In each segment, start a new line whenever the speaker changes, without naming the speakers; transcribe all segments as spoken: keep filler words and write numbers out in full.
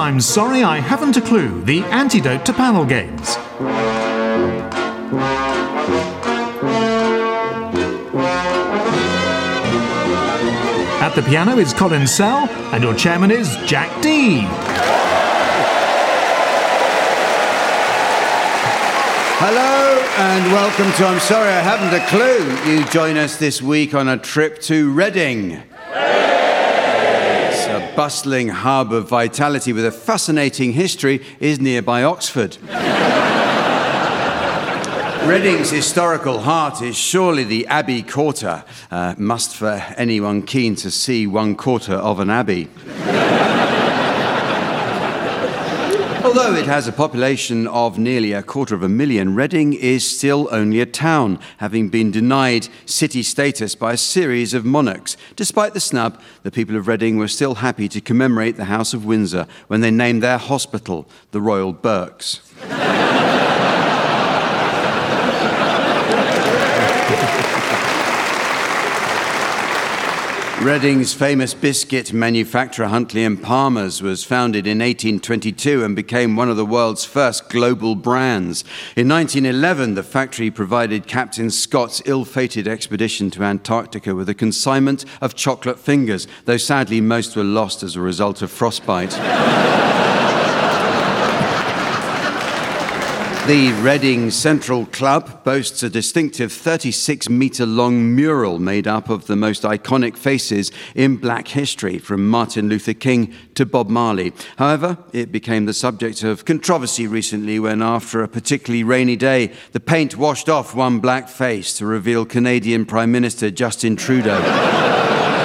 I'm Sorry I Haven't a Clue, the antidote to panel games. At the piano is Colin Sell, and your chairman is Jack Dee.
Hello and welcome to I'm Sorry I Haven't a Clue. You join us this week on a trip to Reading. It's a bustling hub of vitality with a fascinating history is nearby Oxford. Reading's historical heart is surely the Abbey Quarter, uh, must for anyone keen to see one quarter of an abbey. Although it has a population of nearly a quarter of a million, Reading is still only a town, having been denied city status by a series of monarchs. Despite the snub, the people of Reading were still happy to commemorate the House of Windsor when they named their hospital the Royal Berks. Reading's famous biscuit manufacturer Huntley and Palmer's was founded in eighteen twenty-two and became one of the world's first global brands. In nineteen eleven, the factory provided Captain Scott's ill-fated expedition to Antarctica with a consignment of chocolate fingers, though sadly most were lost as a result of frostbite. The Reading Central Club boasts a distinctive thirty-six metre long mural made up of the most iconic faces in black history, from Martin Luther King to Bob Marley. However, it became the subject of controversy recently when, after a particularly rainy day, the paint washed off one black face to reveal Canadian Prime Minister Justin Trudeau.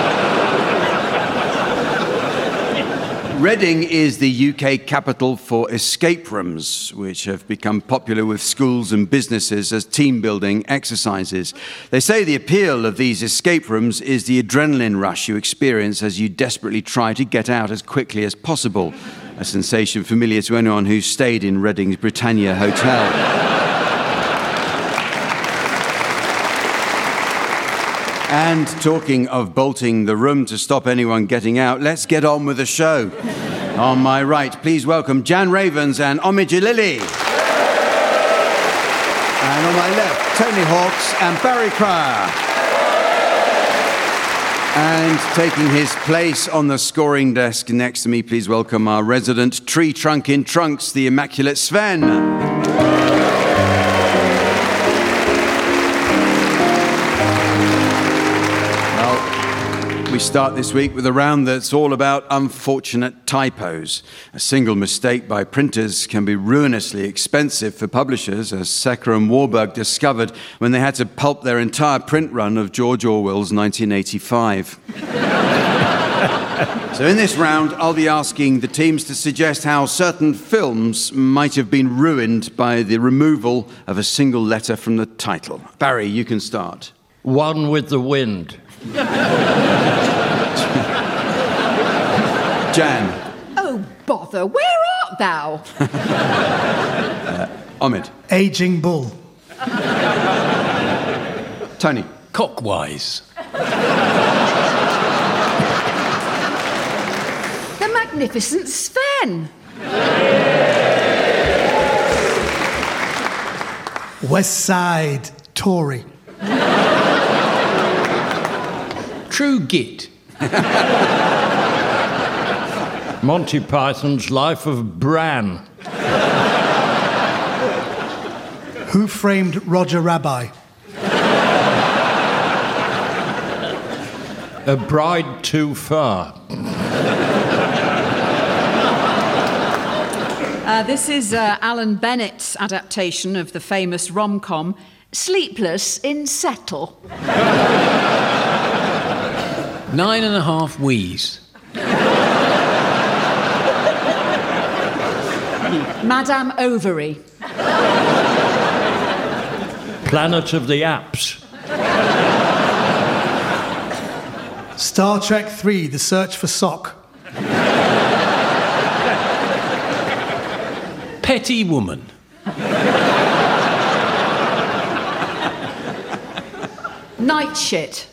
Reading is the U K capital for escape rooms, which have become popular with schools and businesses as team-building exercises. They say the appeal of these escape rooms is the adrenaline rush you experience as you desperately try to get out as quickly as possible, a sensation familiar to anyone who's stayed in Reading's Britannia Hotel. And talking of bolting the room to stop anyone getting out, let's get on with the show. On my right, please welcome Jan Ravens and Omid Lilly. And on my left, Tony Hawks and Barry Cryer. And taking his place on the scoring desk next to me, please welcome our resident tree trunk in trunks, the immaculate Sven. We start this week with a round that's all about unfortunate typos. A single mistake by printers can be ruinously expensive for publishers, as Secker and Warburg discovered when they had to pulp their entire print run of George Orwell's nineteen eighty-five. So in this round, I'll be asking the teams to suggest how certain films might have been ruined by the removal of a single letter from the title. Barry, you can start.
One with the Wind.
Jan.
Oh, bother, where art thou?
uh, Omid.
Aging Bull.
Tony.
Cockwise.
The Magnificent Sven.
West Side Tory.
True Git. Monty Python's Life of Bran.
Who Framed Roger Rabbi?
A Bride Too Far.
Uh, this is uh, Alan Bennett's adaptation of the famous rom-com Sleepless in Settle.
Nine and a half wheeze.
Madame Ovary.
Planet of the Apps.
Star Trek three, The Search for Sock.
Petty Woman.
Night Shit.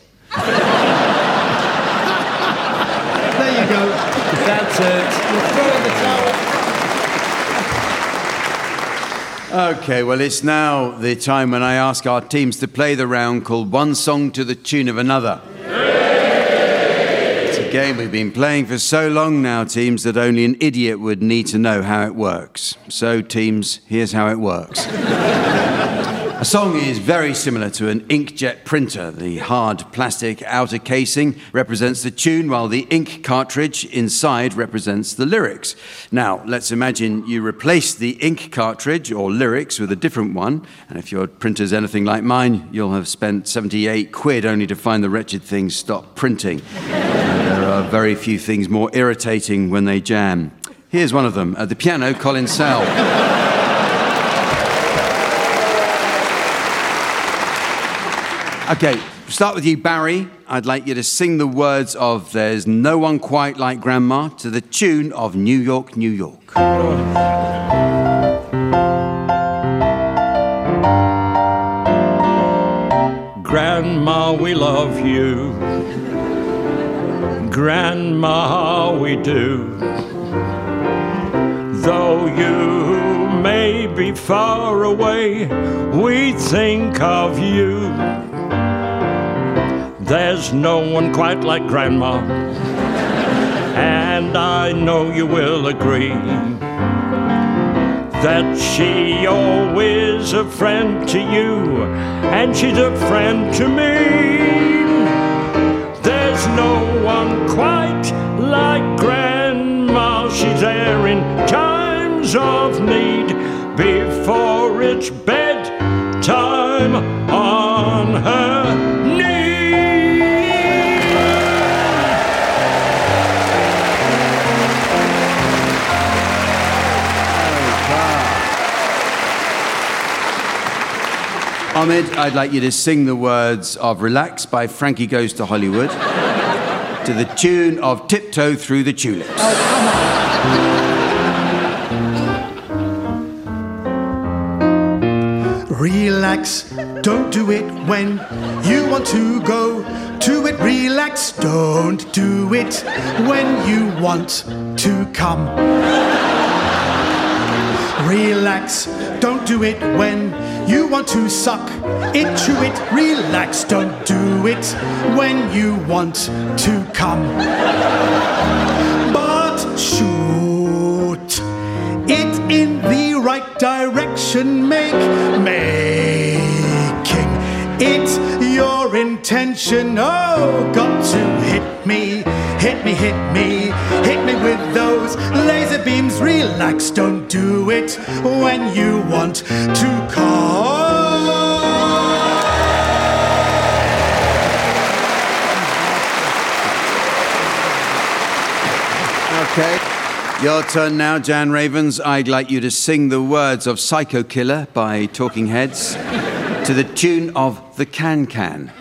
There you go.
That's it.
You're throwing the towel.
Okay, well, it's now the time when I ask our teams to play the round called One Song to the Tune of Another. It's a game we've been playing for so long now, teams, that only an idiot would need to know how it works. So, teams, here's how it works. A song is very similar to an inkjet printer. The hard plastic outer casing represents the tune, while the ink cartridge inside represents the lyrics. Now, let's imagine you replace the ink cartridge or lyrics with a different one, and if your printer's anything like mine, you'll have spent seventy-eight quid only to find the wretched thing stop printing. There are very few things more irritating when they jam. Here's one of them. At the piano, Colin Sell. Okay, start with you, Barry. I'd like you to sing the words of There's No One Quite Like Grandma to the tune of New York, New York.
Grandma, we love you. Grandma, we do. Though you may be far away, we think of you. There's no one quite like Grandma, and I know you will agree that she always a friend to you, and she's a friend to me. There's no one quite like Grandma. She's there in times of need, before it's bedtime on her knees.
Ahmed, I'd like you to sing the words of Relax by Frankie Goes to Hollywood to the tune of Tiptoe Through the Tulips.
Oh,
come on. Relax, don't do it when you want to go to it. Relax, don't do it when you want to come. Relax, don't do it when you want to suck it, chew it. Relax, don't do it when you want to come. But shoot it in the right direction. Make, making it your intention. Oh, got to hit me, hit me, hit me, hit me with those laser beams. Relax, don't do it when you want to call.
Okay, your turn now, Jan Ravens. I'd like you to sing the words of Psycho Killer by Talking Heads to the tune of The Can Can.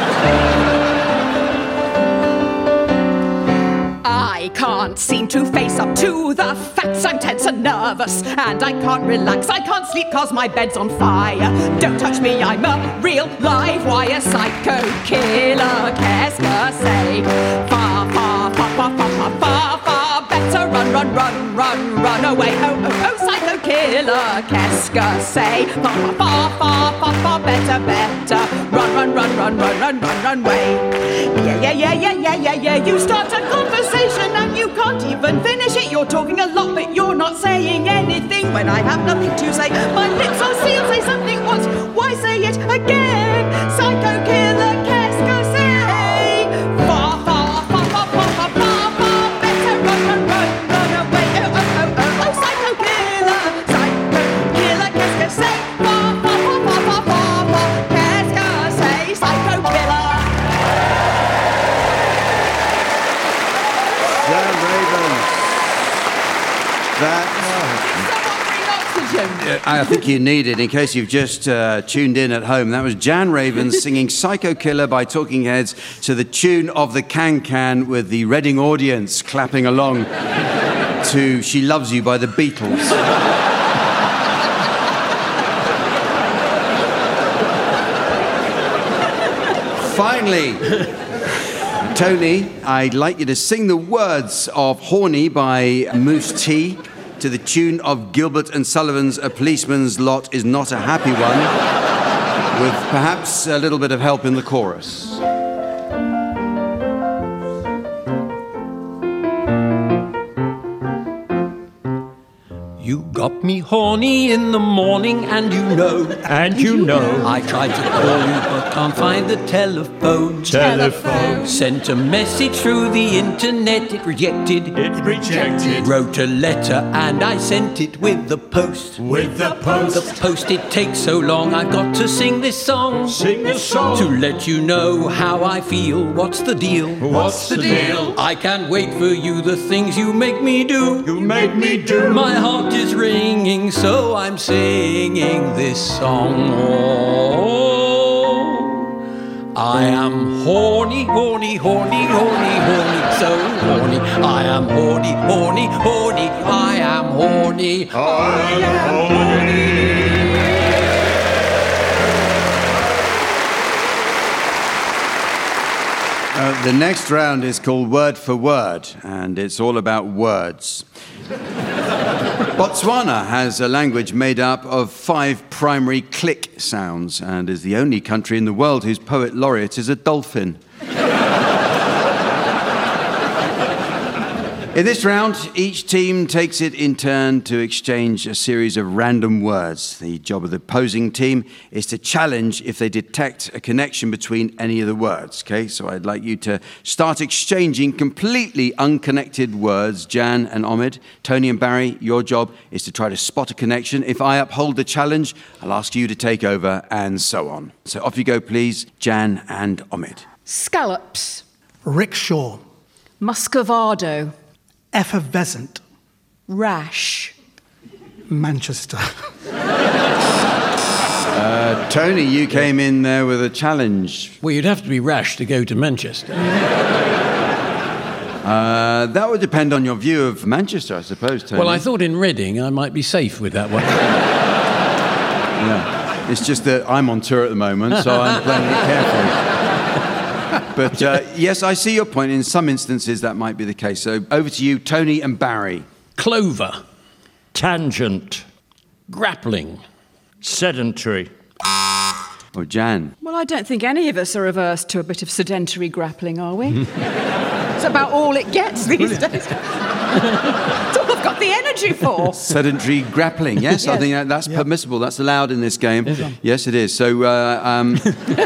I can't seem to face up to the facts. I'm tense and nervous, and I can't relax. I can't sleep cause my bed's on fire. Don't touch me, I'm a real live wire. Psycho killer, qu'est-ce que c'est? Far, far, far, far, far, far, far, far better run, run, run, run, run away. Oh, oh, oh, psycho killer, qu'est-ce que c'est? Far, far, far, far, far better, better run, run, run, run, run, run, run, run away. Yeah, yeah, yeah, yeah, yeah, yeah, yeah. You start a conversation and you can't even finish it. You're talking a lot, but you're not saying anything. When I have nothing to say, my lips are sealed. Say something once, why say it again? Psycho killer, qu'est-ce que c'est? Far, far, far, far, far, far, far, far better run, run, run, run away. Oh, oh, oh, oh, oh, psycho killer, psycho killer, qu'est-ce que c'est? Far, far, far, far, far, far, far, qu'est-ce que c'est? Psycho killer.
Jan Ravens. That... I think you need it in case you've just uh, tuned in at home. That was Jan Ravens singing Psycho Killer by Talking Heads to the tune of The Can Can, with the Reading audience clapping along to She Loves You by the Beatles. Finally, Tony, I'd like you to sing the words of Horny by Moose T to to the tune of Gilbert and Sullivan's A Policeman's Lot Is Not a Happy One, with perhaps a little bit of help in the chorus.
You got me horny in the morning, and you know,
And you know,
I tried to call you but can't find the telephone.
telephone,
Sent a message through the internet, it rejected.
it rejected.
Wrote a letter and I sent it with the post.
With the post,
The post, it takes so long, I've got to sing this song.
sing the song.
To let you know how I feel, what's the deal?
What's the deal?
I can't wait for you, the things you make me do.
You make me do.
My heart is ringing, so I'm singing this song. Oh, I am horny, horny, horny, horny, horny, so horny. I am horny, horny, horny, I am horny.
I am horny.
Uh, the next round is called Word for Word, and it's all about words. Botswana has a language made up of five primary click sounds and is the only country in the world whose poet laureate is a dolphin. In this round, each team takes it in turn to exchange a series of random words. The job of the opposing team is to challenge if they detect a connection between any of the words. Okay, so I'd like you to start exchanging completely unconnected words. Jan and Omid, Tony and Barry, your job is to try to spot a connection. If I uphold the challenge, I'll ask you to take over, and so on. So off you go, please, Jan and Omid.
Scallops.
Rickshaw.
Muscovado.
Effervescent.
Rash.
Manchester.
Uh, Tony, you came in there with a challenge.
Well, you'd have to be rash to go to Manchester.
Uh, that would depend on your view of Manchester, I suppose, Tony.
Well, I thought in Reading I might be safe with that one.
Yeah. It's just that I'm on tour at the moment, so I'm playing it carefully. But uh, yes, I see your point. In some instances, that might be the case. So over to you, Tony and Barry.
Clover.
Tangent,
Grappling.
sedentary,
Or Jan.
Well, I don't think any of us are averse to a bit of sedentary grappling, are we? It's about all it gets these days. It's all I've got the energy for.
Sedentary grappling. Yes, I
Yes.
think that, that's permissible. That's allowed in this game. Yes, it is. So, uh, um,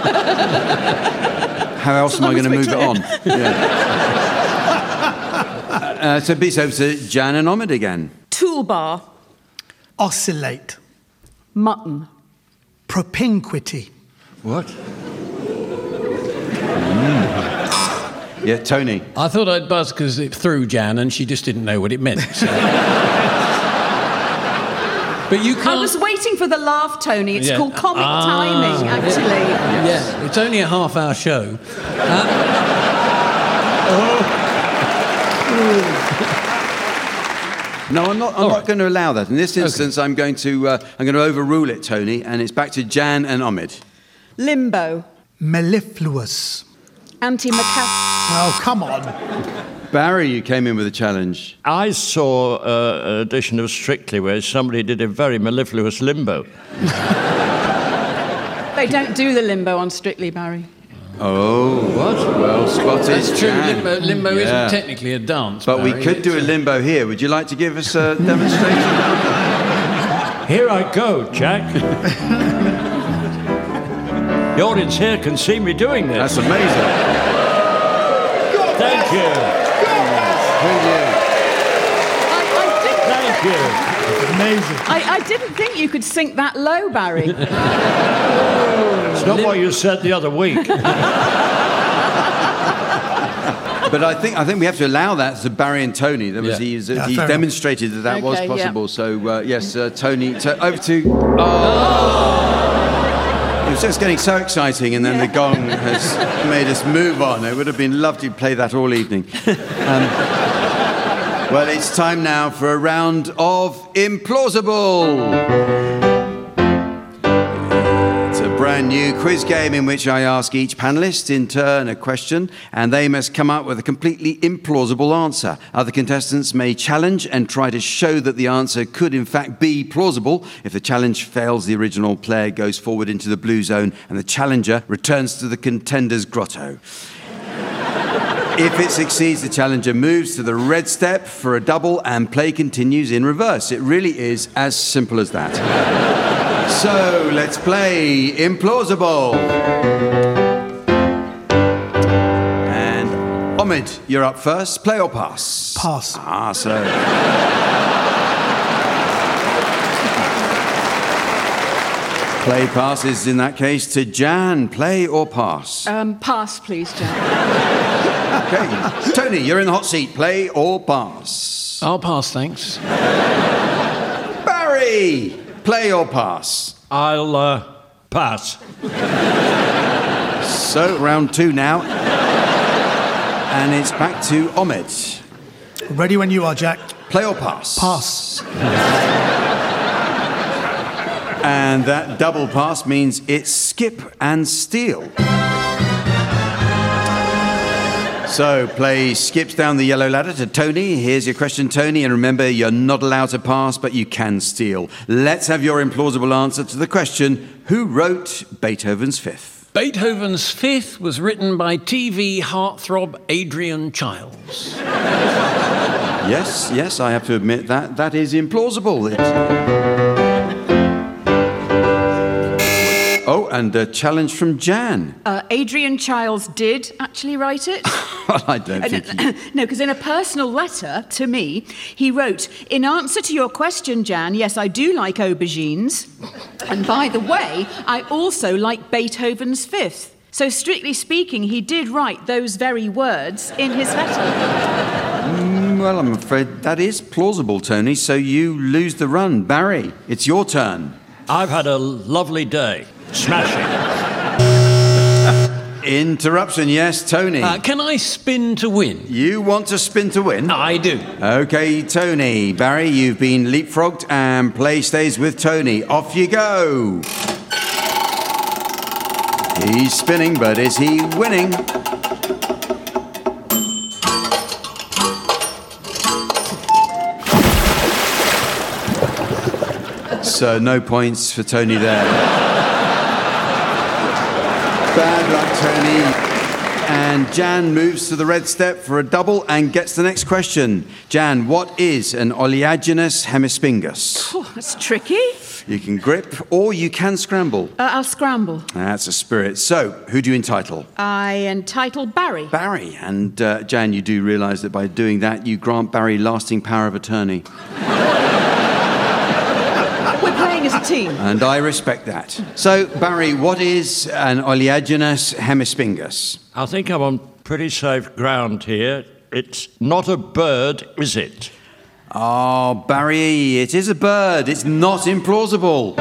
how else am I going to move it on? Yeah. uh, so, it's over to Jan and Omid again.
Toolbar.
Oscillate.
Mutton.
Propinquity.
what?
Yeah, Tony.
I thought I'd buzz because it threw Jan and she just didn't know what it meant. So. But you can't...
I was waiting for the laugh, Tony. It's
Yeah.
called comic
Ah.
timing, actually.
Yeah, it's only a half-hour show.
No, I'm not. I'm
All
not
right.
going to allow that. In this instance, I'm going to. Uh, I'm going to overrule it, Tony, and it's back to Jan and Omid.
Limbo.
Mellifluous.
Antimacassar.
Oh, come on.
Barry, you came in with a challenge.
I saw uh, an edition of Strictly where somebody did a very mellifluous limbo.
They don't do the limbo on Strictly, Barry.
Oh, what? Well spotted.
That's true.
Jan.
Limbo, limbo
Yeah.
isn't technically a dance.
But we
Barry.
could do a limbo here. Would you like to give us a demonstration?
Here I go, Jack. The audience here can see me doing this.
That's amazing.
Thank you.
I, I, didn't,
Thank you.
Amazing.
I, I didn't think you could sink that low, Barry.
It's not what you said the other week.
But I think I think we have to allow that to Barry and Tony. There was
Yeah.
he's,
Yeah,
he's
fair
demonstrated that that was
Okay, yeah.
possible. So uh, yes, uh, Tony. To, over to. Oh. It was just getting so exciting, and then the gong has made us move on. It would have been lovely to play that all evening. Um, well, it's time now for a round of Implausible. It's a brand new quiz game in which I ask each panellist in turn a question and they must come up with a completely implausible answer. Other contestants may challenge and try to show that the answer could in fact be plausible. If the challenge fails, the original player goes forward into the blue zone and the challenger returns to the contender's grotto. If it succeeds, the challenger moves to the red step for a double and play continues in reverse. It really is as simple as that. So, let's play Implausible. And Omid, you're up first. Play or pass?
Pass.
Ah, so... Play passes in that case to Jan. Play or pass?
Um, pass, please, Jan.
Okay. Tony, you're in the hot seat. Play or pass?
I'll pass, thanks.
Barry, play or pass?
I'll uh, pass.
So, round two now. And it's back to Omid.
Ready when you are, Jack.
Play or pass?
Pass.
And that double pass means it's skip and steal. So, play skips down the yellow ladder to Tony. Here's your question, Tony. And remember, you're not allowed to pass, but you can steal. Let's have your implausible answer to the question, who wrote Beethoven's Fifth?
Beethoven's Fifth was written by T V heartthrob Adrian Childs.
Yes, yes, I have to admit that. That is implausible. It's... Oh, and a challenge from Jan.
Uh, Adrian Childs did actually write it.
Well, I don't think he...
No, because in a personal letter to me, he wrote, in answer to your question, Jan, yes, I do like aubergines. And by the way, I also like Beethoven's Fifth. So strictly speaking, he did write those very words in his letter.
Mm, well, I'm afraid that is plausible, Tony, so you lose the run. Barry, it's your turn.
I've had a lovely day. Smashing.
Interruption, yes, Tony.
Uh, can I spin to win?
You want to spin to win?
I do.
OK, Tony. Barry, you've been leapfrogged and play stays with Tony. Off you go. He's spinning, but is he winning? So no points for Tony there. Bad luck, Tony. And Jan moves to the red step for a double and gets the next question. Jan, what is an oleaginous hemispingus?
Oh, that's tricky.
You can grip or you can scramble.
Uh, I'll scramble.
That's a spirit. So, who do you entitle?
I entitle Barry.
Barry. And uh, Jan, you do realise that by doing that, you grant Barry lasting power of attorney.
We're playing as a team.
And I respect that. So, Barry, what is an oleaginous hemispingus?
I think I'm on pretty safe ground here. It's not a bird, is it?
Oh, Barry, it is a bird. It's not implausible.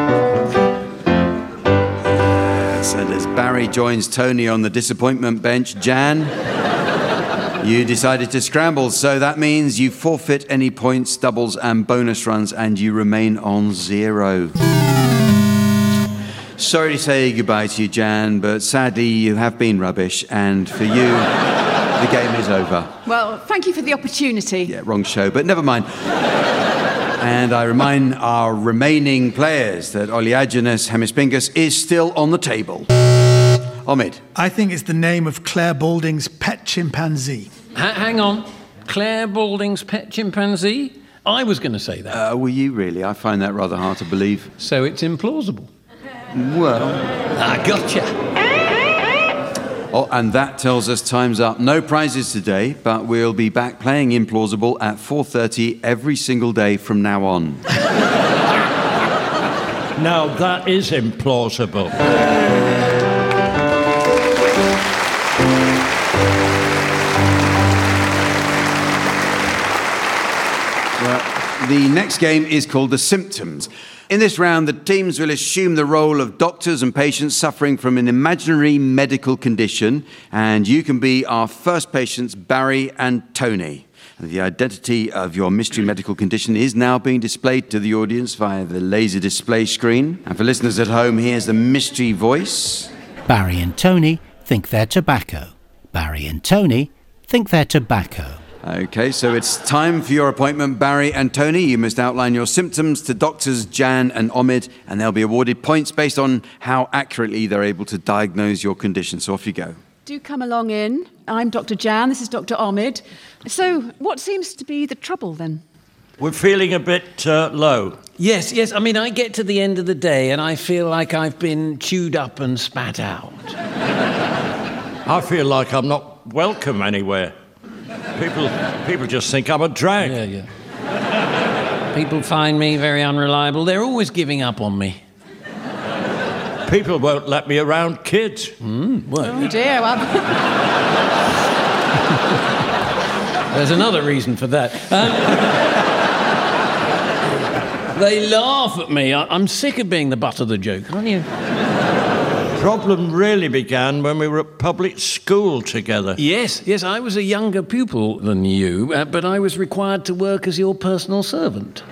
Yes, and as Barry joins Tony on the disappointment bench, Jan, you decided to scramble, so that means you forfeit any points, doubles and bonus runs, and you remain on zero. Sorry to say goodbye to you, Jan, but sadly you have been rubbish, and for you, the game is over.
Well, thank you for the opportunity.
Yeah, wrong show, but never mind. And I remind our remaining players that oleaginous hemispingus is still on the table. Omid.
I think it's the name of Claire Balding's pet chimpanzee.
H- hang on. Claire Balding's pet chimpanzee? I was going to say that.
Uh, were you really? I find that rather hard to believe.
So it's implausible.
Well...
I gotcha.
Oh, and that tells us time's up. No prizes today, but we'll be back playing Implausible at four thirty every single day from now on.
Now that is implausible.
Well, the next game is called The Symptoms. In this round, the teams will assume the role of doctors and patients suffering from an imaginary medical condition, and you can be our first patients, Barry and Tony. The identity of your mystery medical condition is now being displayed to the audience via the laser display screen. And for listeners at home, here's the mystery voice.
Barry and Tony think they're tobacco. Barry and Tony think they're tobacco.
Okay, so it's time for your appointment, Barry and Tony. You must outline your symptoms to doctors Jan and Omid, and they'll be awarded points based on how accurately they're able to diagnose your condition. So off you go.
Do come along in. I'm Doctor Jan, this is Doctor Omid. So, what seems to be the trouble then?
We're feeling a bit uh, low.
Yes, yes. I mean, I get to the end of the day and I feel like I've been chewed up and spat out.
I feel like I'm not welcome anywhere. People, people just think I'm a drag.
Yeah, yeah. People find me very unreliable. They're always giving up on me.
People won't let me around kids.
Mm, well,
Oh dear, well...
There's another reason for that. Um, they laugh at me. I, I'm sick of being the butt of the joke, aren't you?
Problem really began when we were at public school together.
Yes, yes, I was a younger pupil than you, uh, but I was required to work as your personal servant.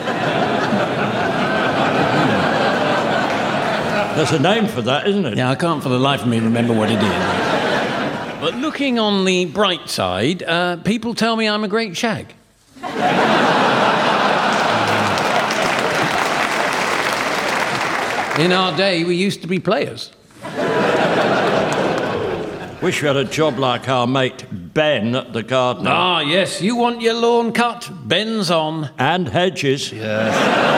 There's a name for that, isn't it?
Yeah, I can't for the life of me remember what it is. But looking on the bright side, uh, people tell me I'm a great shag. In our day, we used to be players.
Wish we had a job like our mate Ben at the gardener.
Ah, yes, you want your lawn cut? Ben's on.
And hedges.
Yes.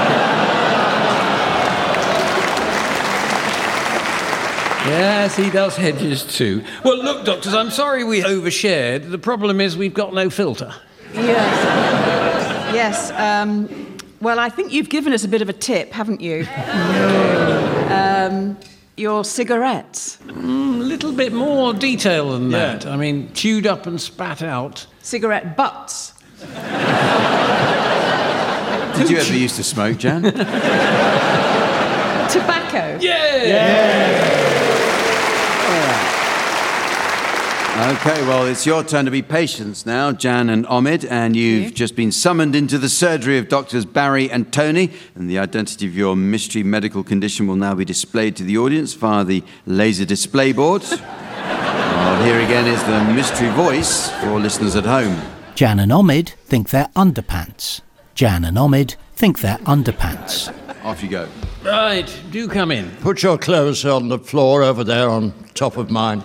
Yes, he does hedges too. Well, look, doctors, I'm sorry we overshared. The problem is we've got no filter.
Yes. Yes, um... well, I think you've given us a bit of a tip, haven't you? um, your cigarettes.
Mm, a little bit more detail than that. Yeah. I mean, chewed up and spat out.
Cigarette butts.
Did you ever used to smoke, Jan?
Tobacco.
Yeah!
Yeah! Okay, well, it's your turn to be patients now, Jan and Omid, and you've just been summoned into the surgery of doctors Barry and Tony, and the identity of your mystery medical condition will now be displayed to the audience via the laser display board. Well, here again is the mystery voice for listeners at home.
Jan and Omid think they're underpants. Jan and Omid think they're underpants.
Off you go.
Right, do come in.
Put your clothes on the floor over there on top of mine.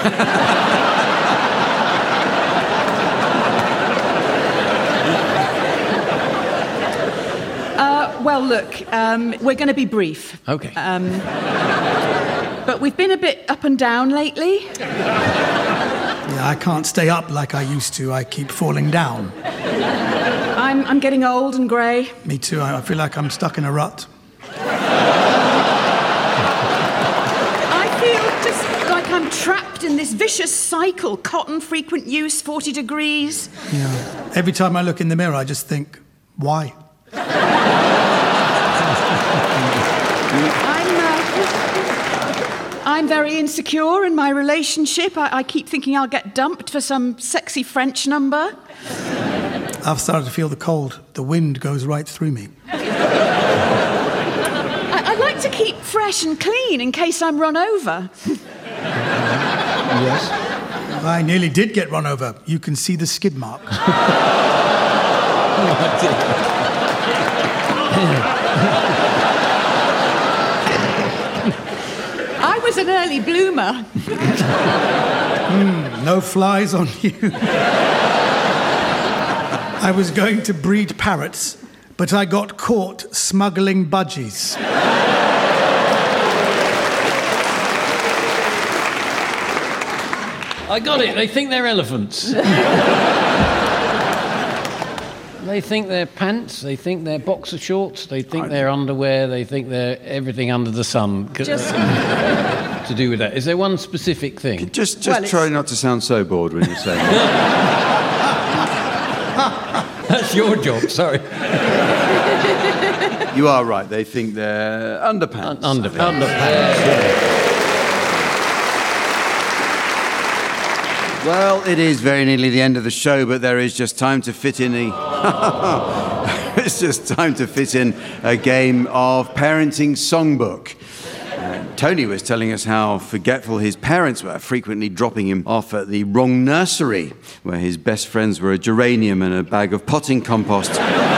Well, look, um, we're going to be brief.
OK.
Um, but we've been a bit up and down lately.
Yeah, I can't stay up like I used to. I keep falling down.
I'm, I'm getting old and grey.
Me too. I feel like I'm stuck in a rut.
I feel just like I'm trapped in this vicious cycle. Cotton, frequent use, forty degrees.
Yeah. Every time I look in the mirror, I just think, why?
I'm, uh, I'm very insecure in my relationship. I, I keep thinking I'll get dumped for some sexy French number.
I've started to feel the cold. The wind goes right through me.
I, I like to keep fresh and clean in case I'm run over.
Yes. I nearly did get run over. You can see the skid mark.
I was an early bloomer.
mm, no flies on you. I was going to breed parrots, but I got caught smuggling budgies.
I got it. They think they're elephants. They think they're pants, they think they're boxer shorts, they think they're underwear, they think they're everything under the sun.
Just...
to do with that. Is there one specific thing?
Just, just
well,
try not to sound so bored when you say that.
That's your job, sorry.
You are right, they think they're underpants.
Un- underpants. Underpants. Yeah.
Well, it is very nearly the end of the show, but there is just time to fit in a... it's just time to fit in a game of Parenting Songbook. Uh, Tony was telling us how forgetful his parents were, frequently dropping him off at the wrong nursery, where his best friends were a geranium and a bag of potting compost.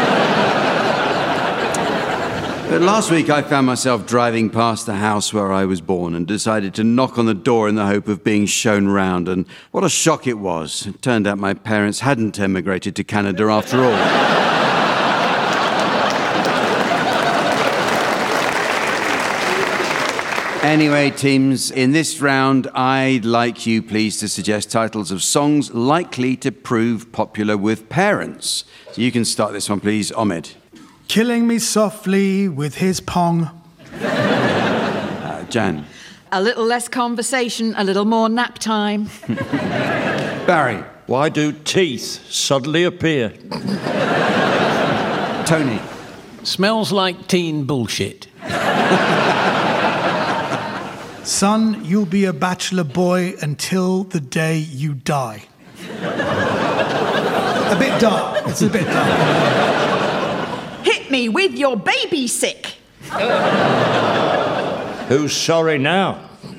But last week I found myself driving past the house where I was born and decided to knock on the door in the hope of being shown round. And what a shock it was. It turned out my parents hadn't emigrated to Canada after all. Anyway, teams, in this round, I'd like you, please, to suggest titles of songs likely to prove popular with parents. So you can start this one, please, Omid.
Killing me softly with his pong.
Uh, Jan.
A little less conversation, a little more nap time.
Barry.
Why do teeth suddenly appear?
Tony.
Smells like teen bullshit.
Son, you'll be a bachelor boy until the day you die. A bit dark. It's a bit dark.
Hit me with your baby sick.
Who's sorry now?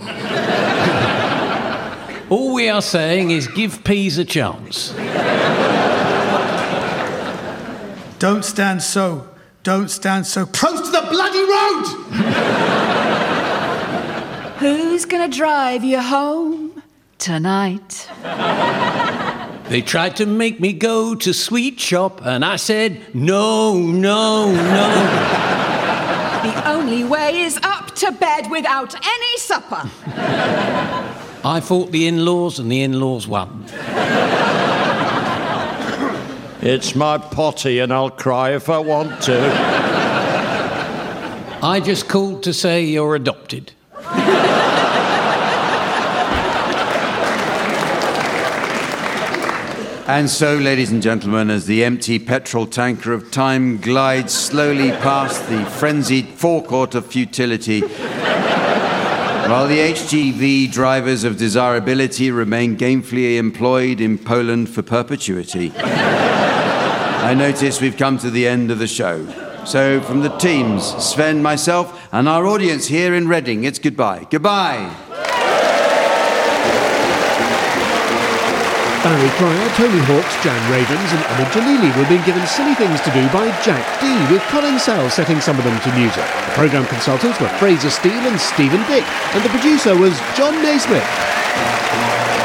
All we are saying is give peas a chance.
Don't stand so. Don't stand so close to the bloody road!
Who's gonna drive you home tonight?
They tried to make me go to Sweet Shop, and I said, no, no, no.
The only way is up to bed without any supper.
I fought the in-laws, and the in-laws won.
It's my potty, and I'll cry if I want to.
I just called to say you're adopted.
And so, ladies and gentlemen, as the empty petrol tanker of time glides slowly past the frenzied forecourt of futility, while the H G V drivers of desirability remain gainfully employed in Poland for perpetuity, I notice we've come to the end of the show. So, from the teams, Sven, myself, and our audience here in Reading, it's goodbye. Goodbye!
Barry Cryer, Tony Hawks, Jan Ravens and Omid Jalili were being given silly things to do by Jack D, with Colin Sell setting some of them to music. The programme consultants were Fraser Steele and Stephen Dick, and the producer was John Naismith.